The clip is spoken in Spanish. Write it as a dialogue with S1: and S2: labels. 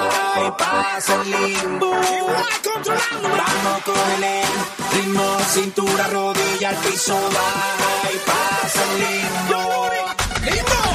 S1: y pasa el limbo. Vamos con el ritmo, cintura, rodilla, al piso, va y pasa el limbo.